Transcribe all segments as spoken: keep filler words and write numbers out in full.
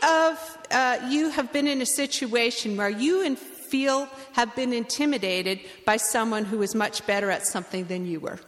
of uh, you have been in a situation where you in feel have been intimidated by someone who is much better at something than you were?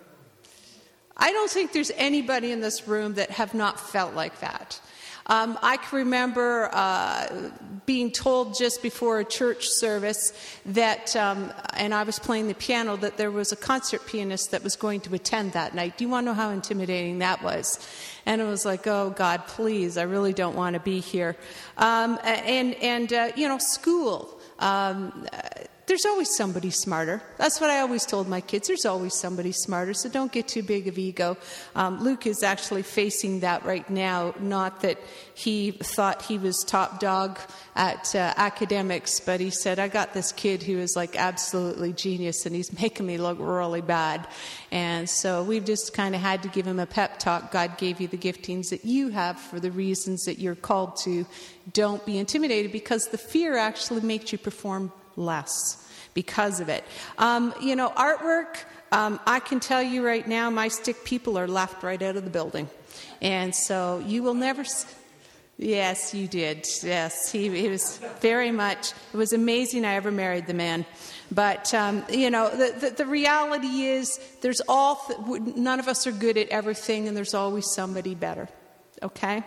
I don't think there's anybody in this room that have not felt like that. Um, I can remember uh, being told just before a church service that, um, and I was playing the piano, that there was a concert pianist that was going to attend that night. Do you want to know how intimidating that was? And it was like, oh, God, please, I really don't want to be here. Um, and, and uh, you know, school. Um, there's always somebody smarter. That's what I always told my kids. There's always somebody smarter, so don't get too big of ego. Um, Luke is actually facing that right now. Not that he thought he was top dog at uh, academics, but he said, I got this kid who is like absolutely genius, and he's making me look really bad. And so we've just kind of had to give him a pep talk. God gave you the giftings that you have for the reasons that you're called to. Don't be intimidated, because the fear actually makes you perform less because of it. Um, you know, artwork, um, I can tell you right now, my stick people are laughed right out of the building. And so you will never... S- yes, you did. Yes, he, he was very much... It was amazing I ever married the man. But, um, you know, the, the, the reality is there's all... Th- none of us are good at everything, and there's always somebody better. Okay?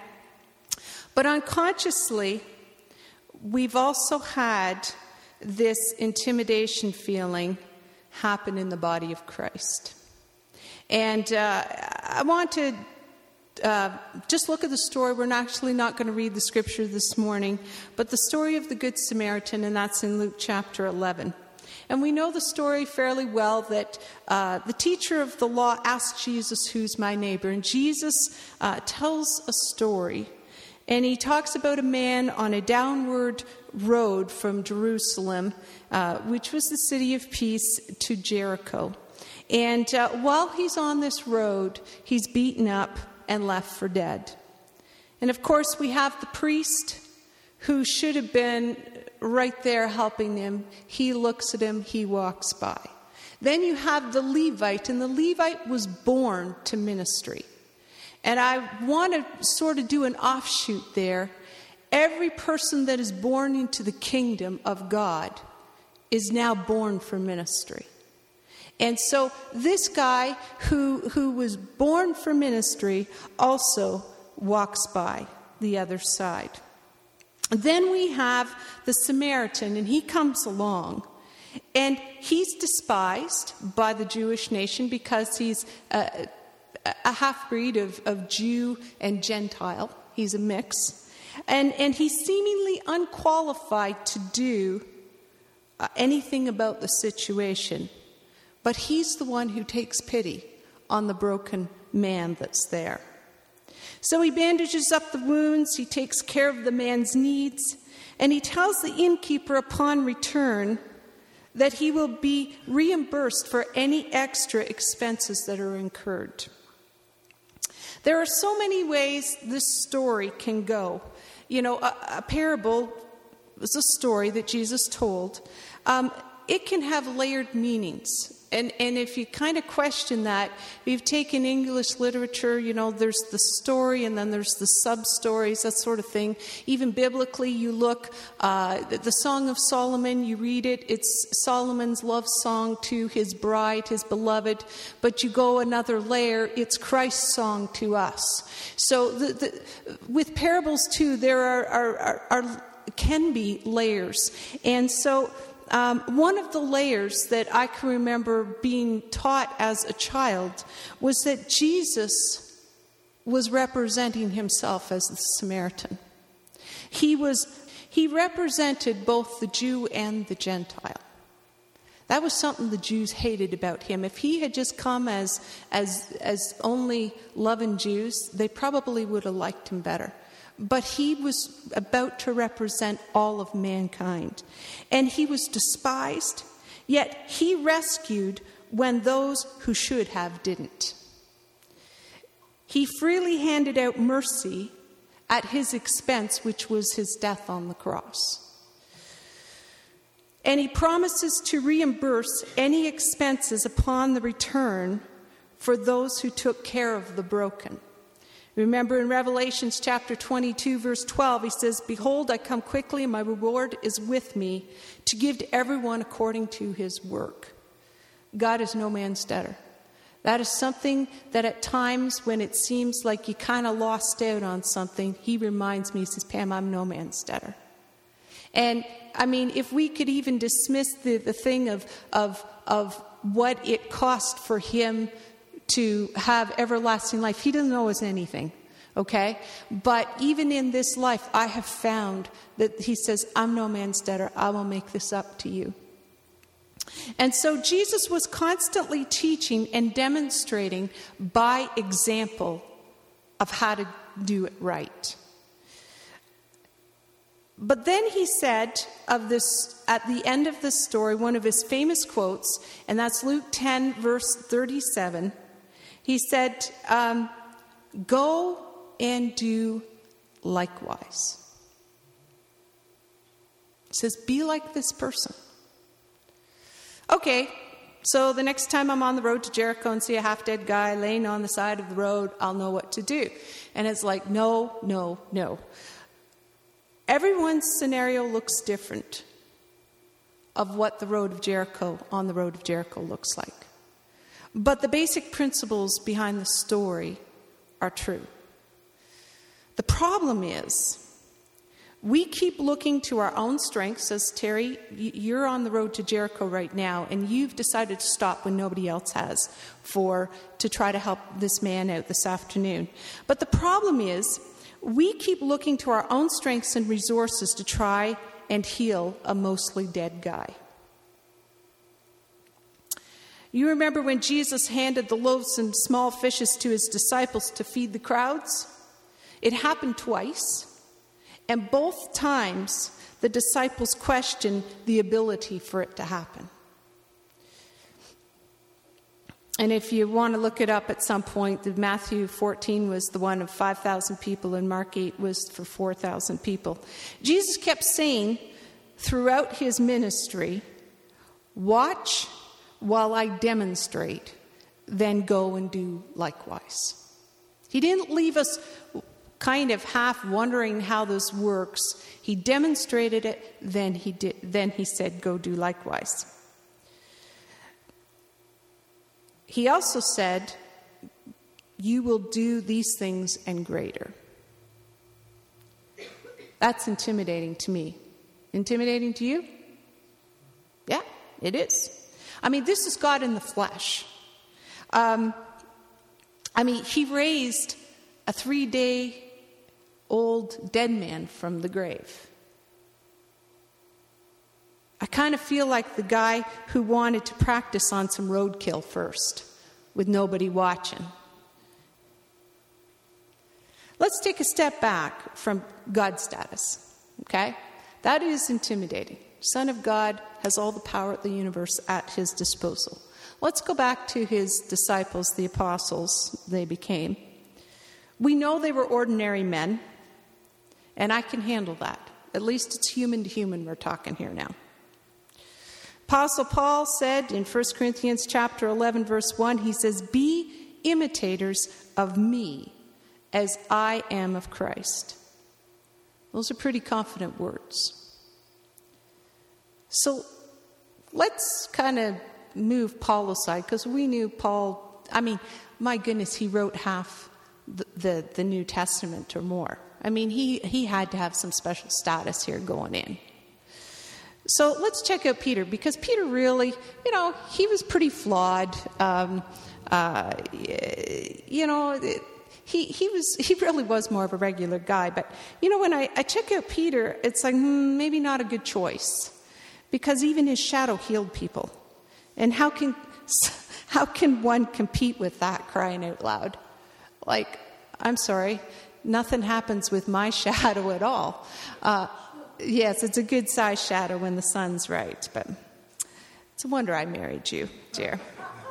But unconsciously, we've also had this intimidation feeling happen in the body of Christ. And uh, I want to uh, just look at the story. We're not actually not going to read the scripture this morning, but the story of the Good Samaritan, and that's in Luke chapter eleven. And we know the story fairly well, that uh, the teacher of the law asked Jesus, who's my neighbor? And Jesus uh, tells a story. And he talks about a man on a downward road from Jerusalem, uh, which was the city of peace, to Jericho. And uh, while he's on this road, he's beaten up and left for dead. And of course, we have the priest who should have been right there helping him. He looks at him, he walks by. Then you have the Levite, and the Levite was born to ministry. And I want to sort of do an offshoot there. Every person that is born into the kingdom of God is now born for ministry. And so this guy who, who was born for ministry also walks by the other side. Then we have the Samaritan, and he comes along. And he's despised by the Jewish nation because he's a, a half-breed of, of Jew and Gentile. He's a mix. And, and he's seemingly unqualified to do uh, anything about the situation. But he's the one who takes pity on the broken man that's there. So he bandages up the wounds, he takes care of the man's needs, and he tells the innkeeper upon return that he will be reimbursed for any extra expenses that are incurred. There are so many ways this story can go. You know, a, a parable is a story that Jesus told. Um, it can have layered meanings. And, and if you kind of question that, if you've taken English literature, you know, there's the story and then there's the sub-stories, that sort of thing. Even biblically, you look, uh, the, the Song of Solomon, you read it, it's Solomon's love song to his bride, his beloved. But you go another layer, it's Christ's song to us. So the, the, with parables, too, there are, are, are, are can be layers. And so... Um, one of the layers that I can remember being taught as a child was that Jesus was representing himself as the Samaritan. He was, he represented both the Jew and the Gentile. That was something the Jews hated about him. If he had just come as, as, as only loving Jews, they probably would have liked him better. But he was about to represent all of mankind. And he was despised, yet he rescued when those who should have didn't. He freely handed out mercy at his expense, which was his death on the cross. And he promises to reimburse any expenses upon the return for those who took care of the broken. Remember in Revelations chapter twenty-two, verse twelve, he says, "Behold, I come quickly, and my reward is with me to give to everyone according to his work." God is no man's debtor. That is something that at times when it seems like you kind of lost out on something, he reminds me, he says, "Pam, I'm no man's debtor." And I mean, if we could even dismiss the, the thing of, of, of what it cost for him to have everlasting life, he doesn't owe us anything, okay? But even in this life, I have found that he says, "I'm no man's debtor. I will make this up to you." And so Jesus was constantly teaching and demonstrating by example of how to do it right. But then he said of this, at the end of the story, one of his famous quotes, and that's Luke ten, verse thirty-seven. He said, um, "Go and do likewise." He says, be like this person. Okay, so the next time I'm on the road to Jericho and see a half-dead guy laying on the side of the road, I'll know what to do. And it's like, no, no, no. Everyone's scenario looks different of what the road of Jericho, on the road of Jericho looks like. But the basic principles behind the story are true. The problem is, we keep looking to our own strengths. Says Terry, you're on the road to Jericho right now, and you've decided to stop when nobody else has for to try to help this man out this afternoon. But the problem is, we keep looking to our own strengths and resources to try and heal a mostly dead guy. You remember when Jesus handed the loaves and small fishes to his disciples to feed the crowds? It happened twice. And both times, the disciples questioned the ability for it to happen. And if you want to look it up at some point, the Matthew fourteen was the one of five thousand people, and Mark eight was for four thousand people. Jesus kept saying throughout his ministry, "Watch while I demonstrate, then go and do likewise." He didn't leave us kind of half wondering how this works. He demonstrated it, then he did, then he said, "Go do likewise." He also said, "You will do these things and greater." That's intimidating to me. Intimidating to you? Yeah, it is. I mean, this is God in the flesh. Um, I mean, he raised a three-day old dead man from the grave. I kind of feel like the guy who wanted to practice on some roadkill first, with nobody watching. Let's take a step back from God's status, okay? That is intimidating. Son of God has all the power of the universe at his disposal. Let's go back to his disciples, the apostles they became. We know they were ordinary men, and I can handle that. At least it's human to human we're talking here now. Apostle Paul said in First Corinthians chapter eleven, verse one, he says, "Be imitators of me as I am of Christ." Those are pretty confident words. So let's kind of move Paul aside, because we knew Paul, I mean, my goodness, he wrote half the, the, the New Testament or more. I mean, he, he had to have some special status here going in. So let's check out Peter, because Peter really, you know, he was pretty flawed. Um, uh, you know, he he was he really was more of a regular guy. But, you know, when I, I check out Peter, it's like, hmm, maybe not a good choice, because even his shadow healed people. And how can how can one compete with that, crying out loud? Like, I'm sorry, nothing happens with my shadow at all. Uh, yes, it's a good-sized shadow when the sun's right, but it's a wonder I married you, dear.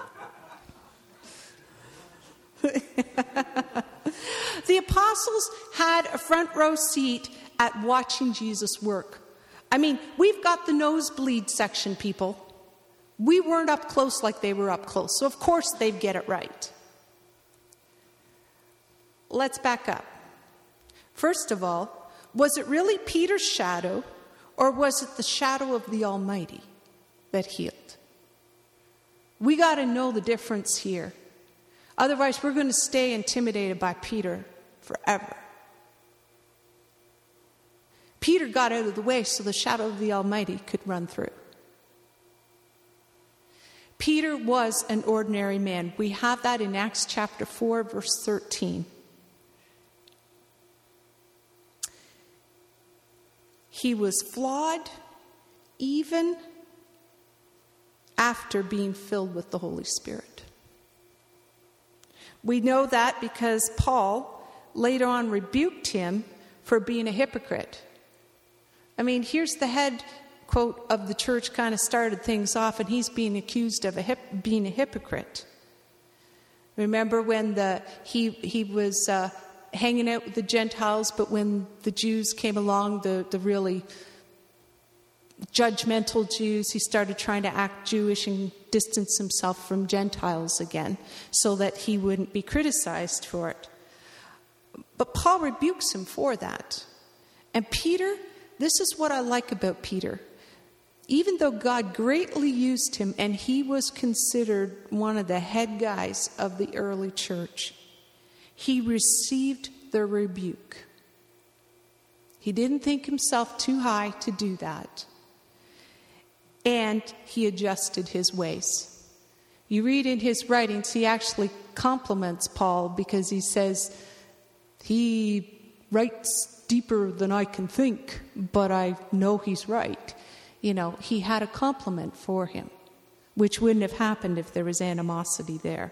The apostles had a front row seat at watching Jesus work. I mean, we've got the nosebleed section, people. We weren't up close like they were up close, so of course they'd get it right. let's back up. First of all, was it really Peter's shadow, or was it the shadow of the Almighty that healed? We got to know the difference here. Otherwise, we're going to stay intimidated by Peter forever. Peter got out of the way so the shadow of the Almighty could run through. Peter was an ordinary man. We have that in Acts chapter four, verse thirteen. He was flawed even after being filled with the Holy Spirit. We know that because Paul later on rebuked him for being a hypocrite. I mean, here's the head, quote, of the church kind of started things off, and he's being accused of a hip, being a hypocrite. Remember when the he he was uh, hanging out with the Gentiles, but when the Jews came along, the, the really judgmental Jews, he started trying to act Jewish and distance himself from Gentiles again so that he wouldn't be criticized for it. But Paul rebukes him for that. And Peter, this is what I like about Peter. Even though God greatly used him and he was considered one of the head guys of the early church, he received the rebuke. He didn't think himself too high to do that. And he adjusted his ways. You read in his writings, he actually compliments Paul because he says, he writes deeper than I can think, but I know he's right. You know, he had a compliment for him, which wouldn't have happened if there was animosity there.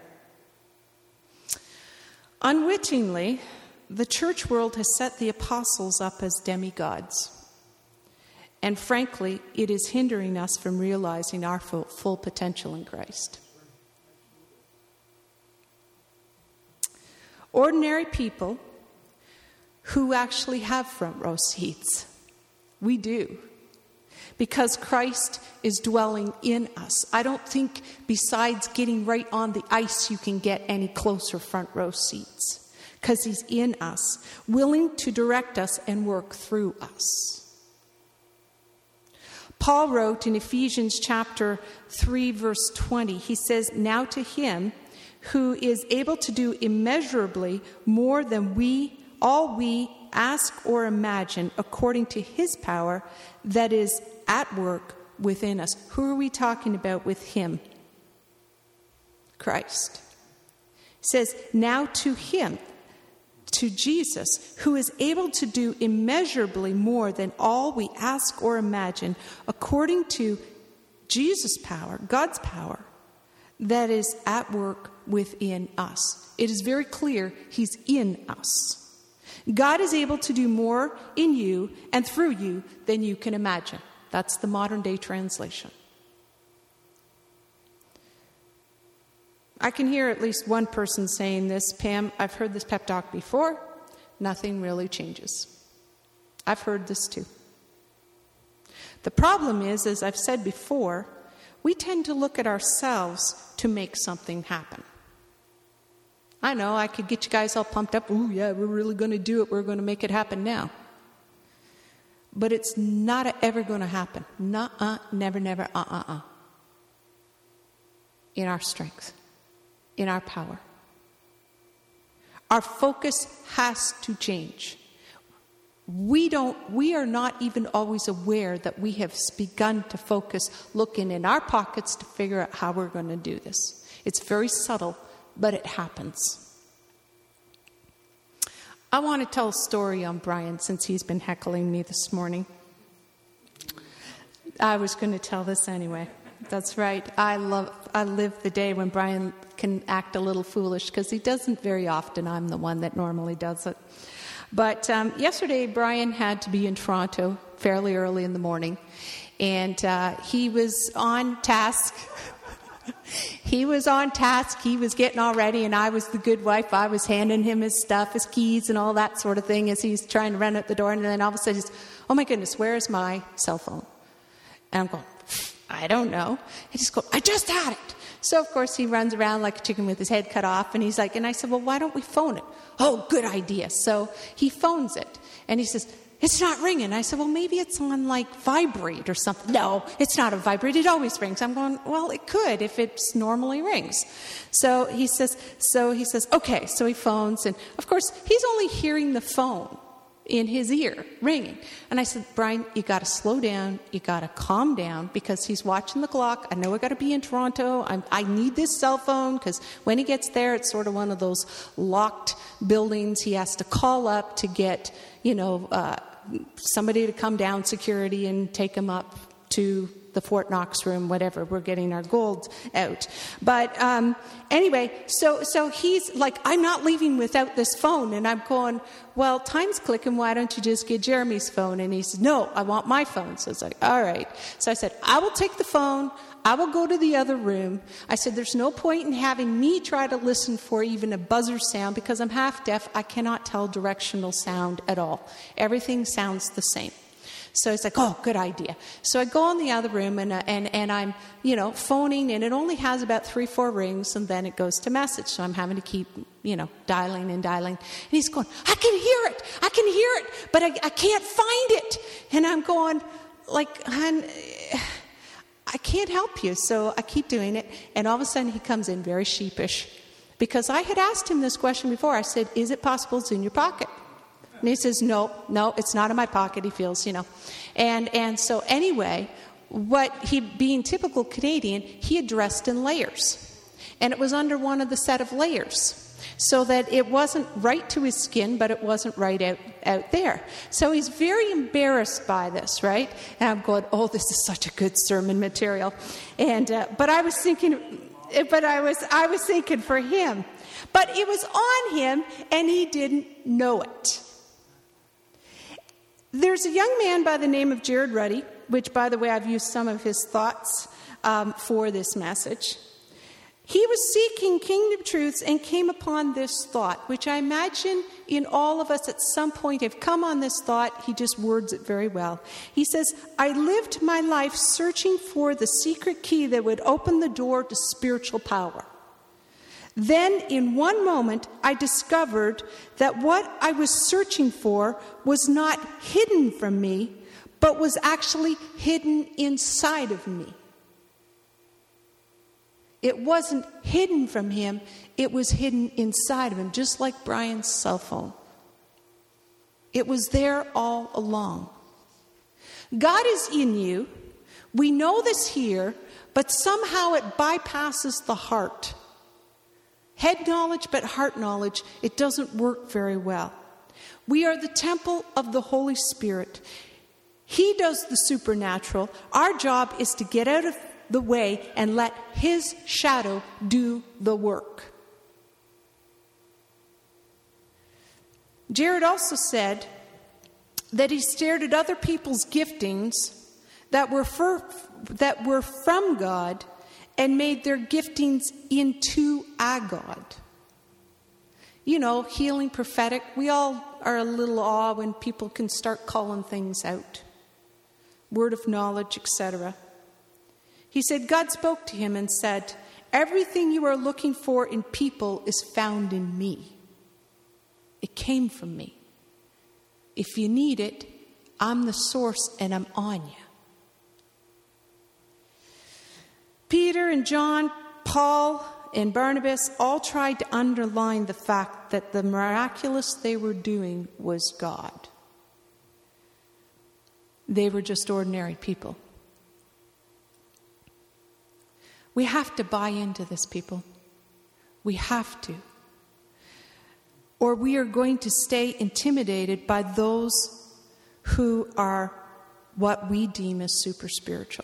Unwittingly, the church world has set the apostles up as demigods. And frankly, it is hindering us from realizing our full, full potential in Christ. Ordinary people who actually have front row seats. We do. Because Christ is dwelling in us. I don't think besides getting right on the ice you can get any closer front row seats. Because he's in us, willing to direct us and work through us. Paul wrote in Ephesians chapter three, verse twenty, he says, "Now to him who is able to do immeasurably more than we, all we ask or imagine, according to his power that is at work within us." Who are we talking about with him? Christ. It says, "Now to him," to Jesus, "who is able to do immeasurably more than all we ask or imagine, according to Jesus' power, God's power, that is at work within us." It is very clear he's in us. God is able to do more in you and through you than you can imagine. That's the modern day translation. I can hear at least one person saying this, "Pam, I've heard this pep talk before. Nothing really changes." I've heard this too. The problem is, as I've said before, we tend to look at ourselves to make something happen. I know, I could get you guys all pumped up. "Ooh, yeah, we're really going to do it. We're going to make it happen now." But it's not ever going to happen. Nuh-uh, never, never, uh-uh-uh. In our strength. In our power. Our focus has to change. We don't, we are not even always aware that we have begun to focus looking in our pockets to figure out how we're going to do this. It's very subtle, but it happens. I want to tell a story on Brian since he's been heckling me this morning. I was going to tell this anyway. That's right. I love. I live the day when Brian can act a little foolish because he doesn't very often. I'm the one that normally does it. But um, yesterday, Brian had to be in Toronto fairly early in the morning, and uh, he was on task. He was on task. He was getting all ready, and I was the good wife. I was handing him his stuff, his keys, and all that sort of thing as he's trying to run out the door. And then all of a sudden, he's, "Oh my goodness, where is my cell phone?" And I'm going, "I don't know." And he's going, "I just had it." So, of course, he runs around like a chicken with his head cut off. And he's like, and I said, well, why don't we phone it? Oh, good idea. So he phones it. And he says, it's not ringing. I said, well, maybe it's on like vibrate or something. No, it's not a vibrate. It always rings. I'm going, well, it could if it normally rings. So he says, so he says, okay. So he phones. And of course, he's only hearing the phone in his ear ringing. And I said, Brian, you got to slow down. You got to calm down because he's watching the clock. I know I got to be in Toronto. I'm, I need this cell phone because when he gets there, it's sort of one of those locked buildings. He has to call up to get, you know, uh, somebody to come down, security, and take him up to the Fort Knox room, whatever. We're getting our gold out. But um, anyway, so so he's like, I'm not leaving without this phone. And I'm going, well, time's clicking. Why don't you just get Jeremy's phone? And he says, no, I want my phone. So it's like, all right. So I said, I will take the phone. I will go to the other room. I said, there's no point in having me try to listen for even a buzzer sound because I'm half deaf. I cannot tell directional sound at all. Everything sounds the same. So it's like, oh, good idea. So I go in the other room and, uh, and, and I'm, you know, phoning, and it only has about three, four rings, and then it goes to message. So I'm having to keep, you know, dialing and dialing. And he's going, I can hear it. I can hear it, but I, I can't find it. And I'm going, like, hon, I can't help you. So I keep doing it. And all of a sudden he comes in very sheepish because I had asked him this question before. I said, is it possible it's in your pocket? And he says, no, no, it's not in my pocket. He feels, you know. And and so anyway, what he, being typical Canadian, he had dressed in layers. And it was under one of the set of layers. So that it wasn't right to his skin, but it wasn't right out, out there. So he's very embarrassed by this, right? And I'm going, oh, this is such a good sermon material. And uh, but I was thinking, but I was I was thinking for him. But it was on him, and he didn't know it. There's a young man by the name of Jared Ruddy, which, by the way, I've used some of his thoughts um, for this message. He was seeking kingdom truths and came upon this thought, which I imagine in all of us at some point have come on this thought. He just words it very well. He says, I lived my life searching for the secret key that would open the door to spiritual power. Then, in one moment, I discovered that what I was searching for was not hidden from me, but was actually hidden inside of me. It wasn't hidden from him, it was hidden inside of him, just like Brian's cell phone. It was there all along. God is in you. We know this here, but somehow it bypasses the heart. Head knowledge, but heart knowledge, it doesn't work very well. We are the temple of the Holy Spirit. He does the supernatural. Our job is to get out of the way and let His shadow do the work. Jared also said that he stared at other people's giftings that were for, that were from God and made their giftings into a God. You know, healing, prophetic. We all are a little awe when people can start calling things out. Word of knowledge, et cetera. He said, God spoke to him and said, everything you are looking for in people is found in me. It came from me. If you need it, I'm the source and I'm on you. Peter and John, Paul and Barnabas all tried to underline the fact that the miraculous they were doing was God. They were just ordinary people. We have to buy into this, people. We have to. Or we are going to stay intimidated by those who are what we deem as super spiritual.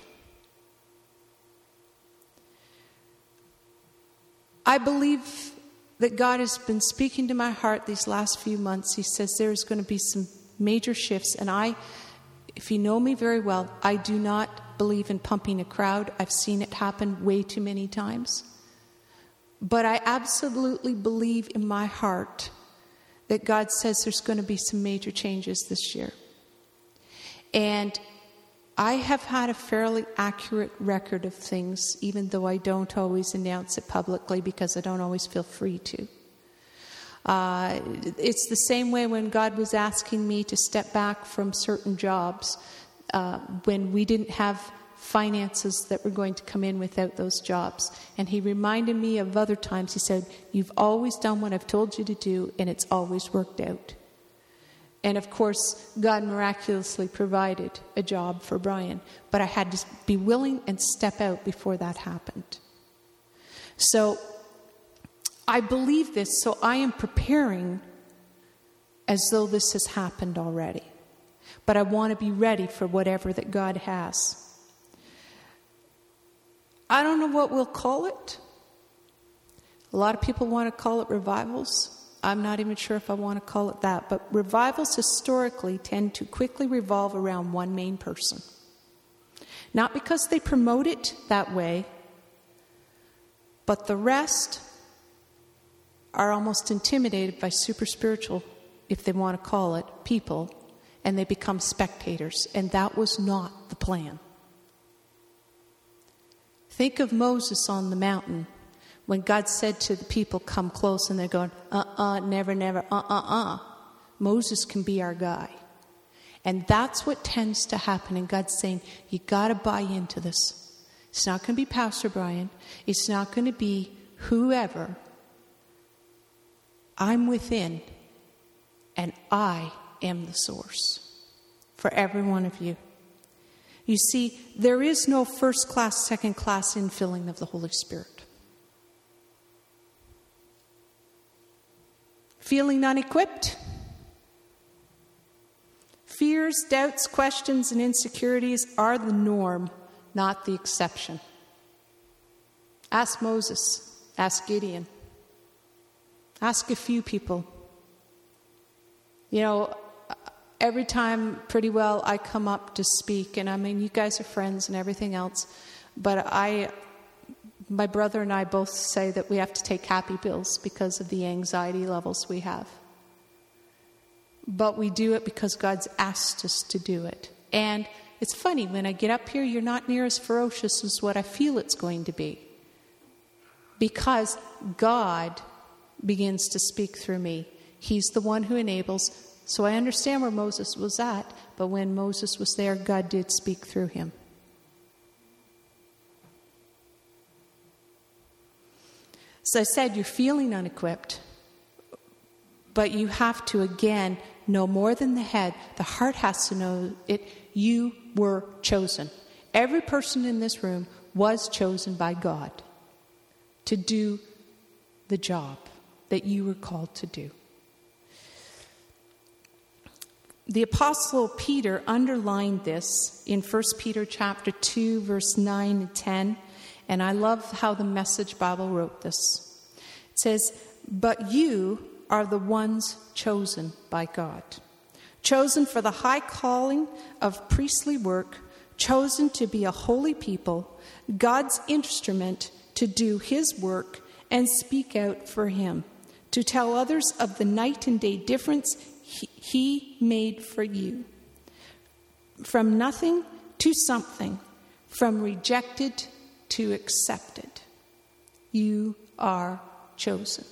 I believe that God has been speaking to my heart these last few months. He says there's going to be some major shifts. And I, if you know me very well, I do not believe in pumping a crowd. I've seen it happen way too many times. But I absolutely believe in my heart that God says there's going to be some major changes this year. And I have had a fairly accurate record of things, even though I don't always announce it publicly because I don't always feel free to. Uh, it's the same way when God was asking me to step back from certain jobs, uh, when we didn't have finances that were going to come in without those jobs. And he reminded me of other times. He said, you've always done what I've told you to do, and it's always worked out. And of course, God miraculously provided a job for Brian. But I had to be willing and step out before that happened. So I believe this, so I am preparing as though this has happened already. But I want to be ready for whatever that God has. I don't know what we'll call it. A lot of people want to call it revivals. I'm not even sure if I want to call it that. But revivals historically tend to quickly revolve around one main person. Not because they promote it that way, but the rest are almost intimidated by super spiritual, if they want to call it, people, and they become spectators. And that was not the plan. Think of Moses on the mountain when God said to the people, come close, and they're going, uh-uh, never, never, uh-uh-uh. Moses can be our guy. And that's what tends to happen. And God's saying, you got to buy into this. It's not going to be Pastor Brian. It's not going to be whoever. I'm within, and I am the source for every one of you. You see, there is no first class, second class infilling of the Holy Spirit. Feeling unequipped? Fears, doubts, questions, and insecurities are the norm, not the exception. Ask Moses. Ask Gideon. Ask a few people. You know, every time pretty well I come up to speak, and I mean, you guys are friends and everything else, but I... My brother and I both say that we have to take happy pills because of the anxiety levels we have. But we do it because God's asked us to do it. And it's funny, when I get up here, you're not near as ferocious as what I feel it's going to be. Because God begins to speak through me. He's the one who enables. So I understand where Moses was at, but when Moses was there, God did speak through him. So I said, you're feeling unequipped, but you have to, again, know more than the head. The heart has to know it. You were chosen. Every person in this room was chosen by God to do the job that you were called to do. The Apostle Peter underlined this in First Peter chapter two, verse nine and ten. And I love how the Message Bible wrote this. It says, but you are the ones chosen by God, chosen for the high calling of priestly work, chosen to be a holy people, God's instrument to do his work and speak out for him, to tell others of the night and day difference he, he made for you. From nothing to something, from rejected to accepted. You are chosen.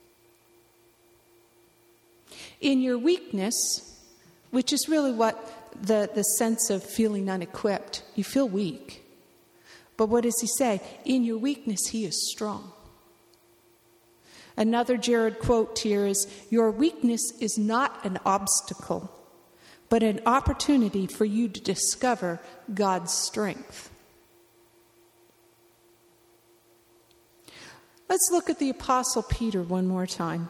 In your weakness, which is really what the, the sense of feeling unequipped, you feel weak. But what does he say? In your weakness, he is strong. Another Jared quote here is, your weakness is not an obstacle, but an opportunity for you to discover God's strength. Let's look at the Apostle Peter one more time.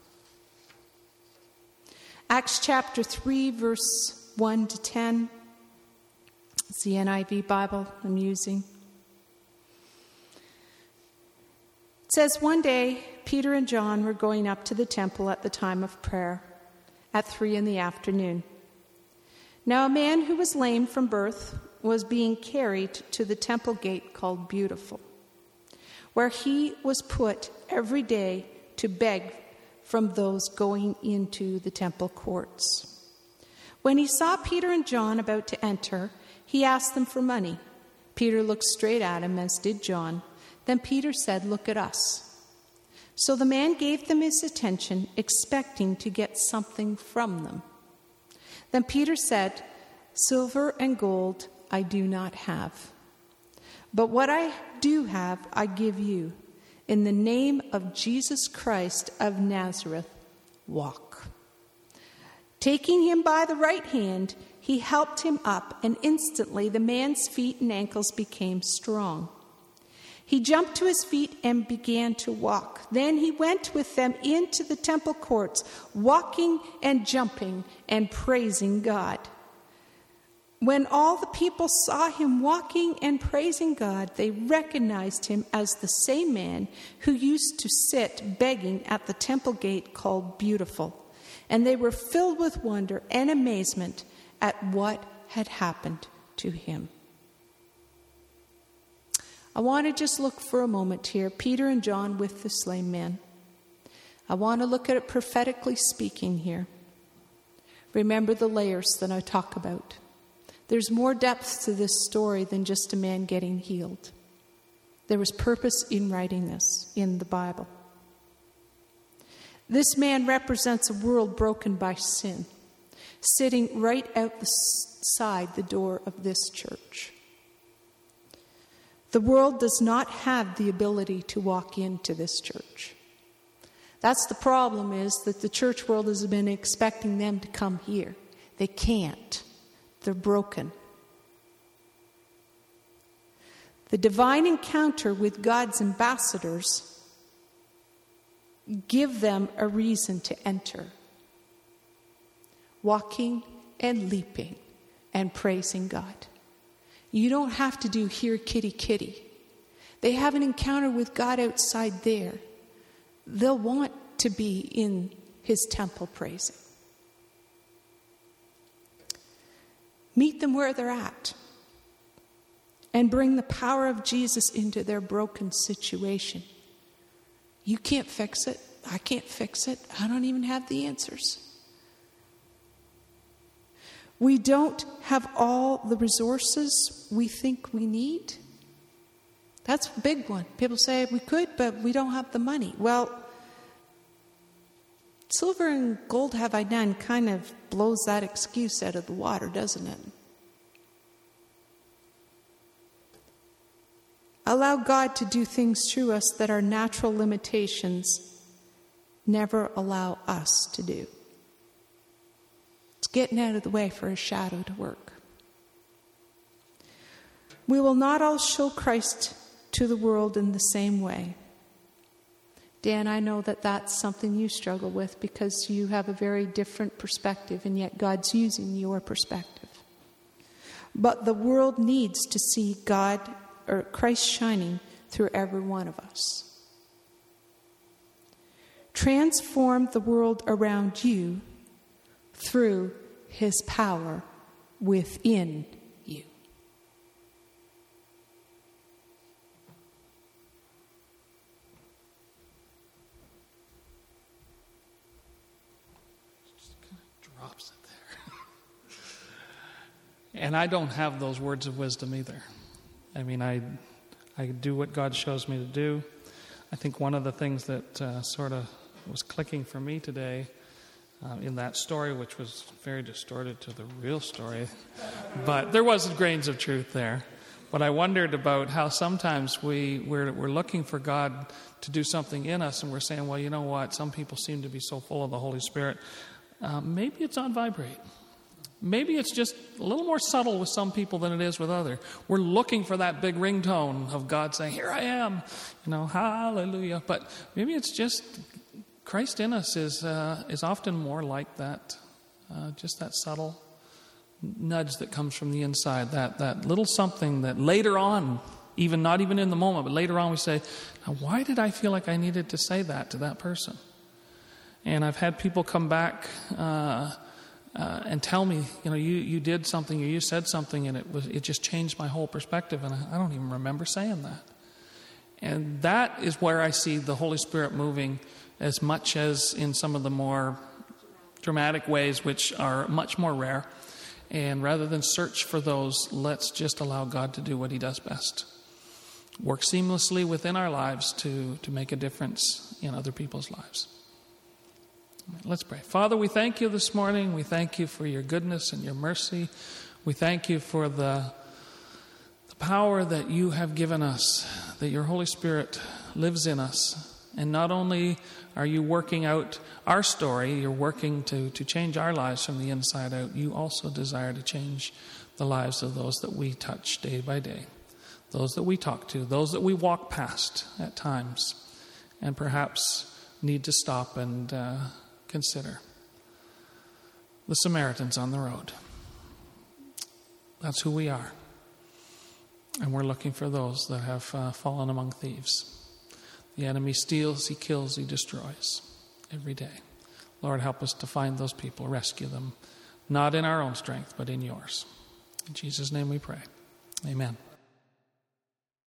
Acts chapter three, verse one to ten. It's the N I V Bible I'm using. It says, one day, Peter and John were going up to the temple at the time of prayer, at three in the afternoon. Now a man who was lame from birth was being carried to the temple gate called Beautiful, where he was put every day to beg from those going into the temple courts. When he saw Peter and John about to enter, He asked them for money. Peter looked straight at him, as did John. Then Peter said, "Look at us." So the man gave them his attention, expecting to get something from them. Then Peter said, "Silver and gold I do not have. But what I do have, I give you. In the name of Jesus Christ of Nazareth, walk." Taking him by the right hand, he helped him up, and instantly the man's feet and ankles became strong. He jumped to his feet and began to walk. Then he went with them into the temple courts, walking and jumping and praising God. When all the people saw him walking and praising God, they recognized him as the same man who used to sit begging at the temple gate called Beautiful. And they were filled with wonder and amazement at what had happened to him. I want to just look for a moment here. Peter and John with the lame man. I want to look at it prophetically speaking here. Remember the layers that I talk about. There's more depth to this story than just a man getting healed. There was purpose in writing this in the Bible. This man represents a world broken by sin, sitting right outside the door of this church. The world does not have the ability to walk into this church. That's the problem, is that the church world has been expecting them to come here. They can't. They're broken. The divine encounter with God's ambassadors give them a reason to enter, walking and leaping and praising God. You don't have to do here kitty kitty. They have an encounter with God outside there. They'll want to be in his temple praising. Meet them where they're at and bring the power of Jesus into their broken situation. You can't fix it. I can't fix it. I don't even have the answers. We don't have all the resources we think we need. That's a big one. People say we could, but we don't have the money. Well, silver and gold have I done kind of blows that excuse out of the water, doesn't it? Allow God to do things through us that our natural limitations never allow us to do. It's getting out of the way for a shadow to work. We will not all show Christ to the world in the same way. Dan, I know that that's something you struggle with because you have a very different perspective, and yet God's using your perspective. But the world needs to see God or Christ shining through every one of us. Transform the world around you through his power within you. Just kind of drops it there. And I don't have those words of wisdom either. I mean, I, I do what God shows me to do. I think one of the things that uh, sort of was clicking for me today uh, in that story, which was very distorted to the real story, but there was grains of truth there. But I wondered about how sometimes we, we're, we're looking for God to do something in us, and we're saying, well, you know what, some people seem to be so full of the Holy Spirit. Uh, maybe it's on vibrate. Maybe it's just a little more subtle with some people than it is with others. We're looking for that big ringtone of God saying, here I am, you know, hallelujah. But maybe it's just Christ in us is uh, is often more like that, uh, just that subtle nudge that comes from the inside, that, that little something that later on, even not even in the moment, but later on we say, now why did I feel like I needed to say that to that person? And I've had people come back uh Uh, and tell me, you know, you, you did something or you said something and it was it just changed my whole perspective, and I, I don't even remember saying that. And that is where I see the Holy Spirit moving as much as in some of the more dramatic ways, which are much more rare. And rather than search for those, let's just allow God to do what he does best. Work seamlessly within our lives to, to make a difference in other people's lives. Let's pray. Father, we thank you this morning. We thank you for your goodness and your mercy. We thank you for the, the power that you have given us, that your Holy Spirit lives in us. And not only are you working out our story, you're working to, to change our lives from the inside out, you also desire to change the lives of those that we touch day by day, those that we talk to, those that we walk past at times, and perhaps need to stop and uh, consider. The Samaritans on the road. That's who we are. And we're looking for those that have uh, fallen among thieves. The enemy steals, he kills, he destroys every day. Lord, help us to find those people, rescue them, not in our own strength, but in yours. In Jesus' name we pray. Amen.